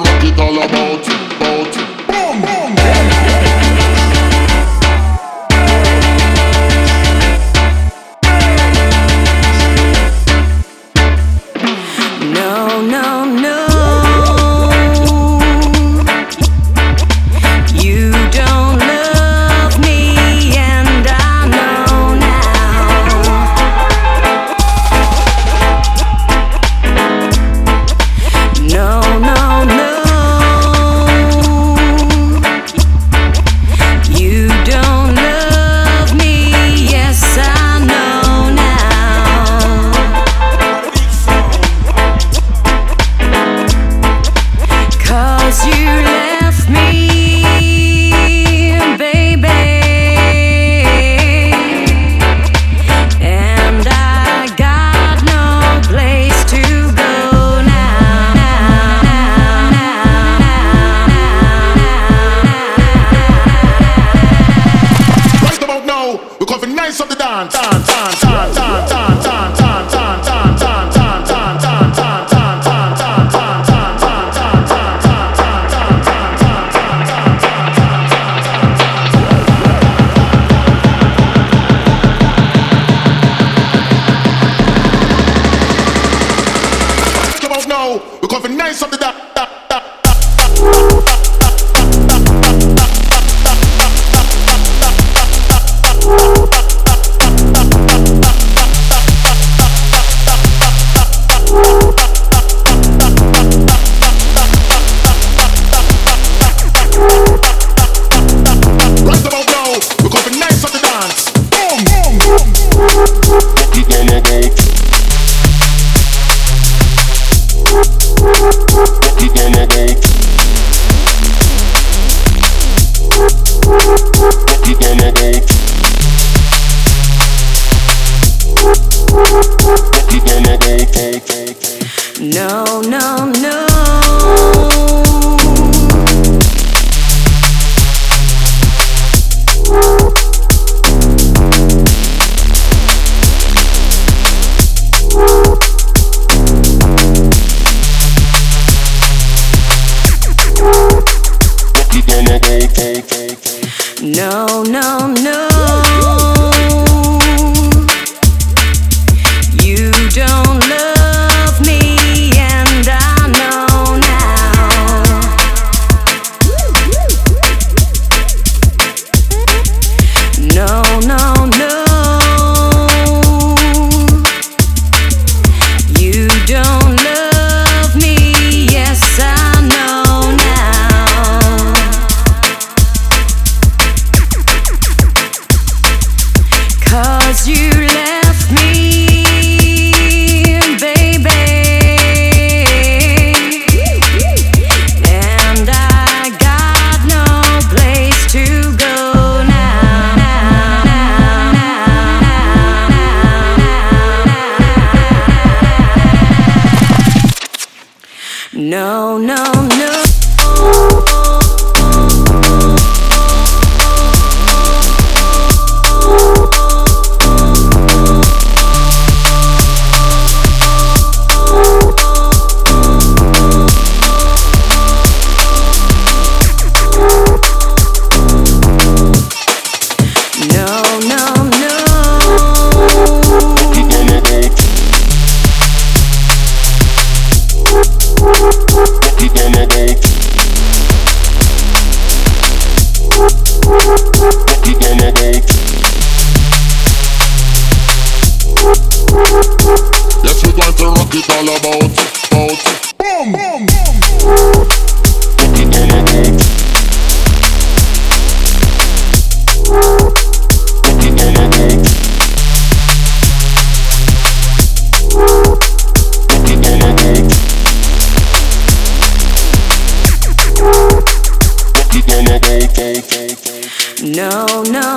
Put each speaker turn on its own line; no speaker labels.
rock it all about, boom, boom.
No, no, no. You don't love me, and I know now. No, no, no. You don't love me, yes, I know now. 'Cause you left me, baby, and I got no place to go now.
Right about now, we're going for nice of the dance, dance, dance, dance, dance, dance, dance, dance, dance, dance, dance, dance, dance, dance, dance, dance, dance, dance, dance, now we're going for nice of the dance. Right about now, we're going for nice of the dance. Boom, boom, boom. Rock it all about. Rock it all about. Rock it all about. Rock it all about.
No, no, no. No, no, no. You don't love me, and I know now. No, no, no. You don't love me, yes, I know now. 'Cause you left me, baby, and I got no place to go now. No, no, no.
Yes, we're going to rock it all about, boom, boom, boom. Rock it all about. Rock it all about. Rock it all about. Rock it all about.
No, no.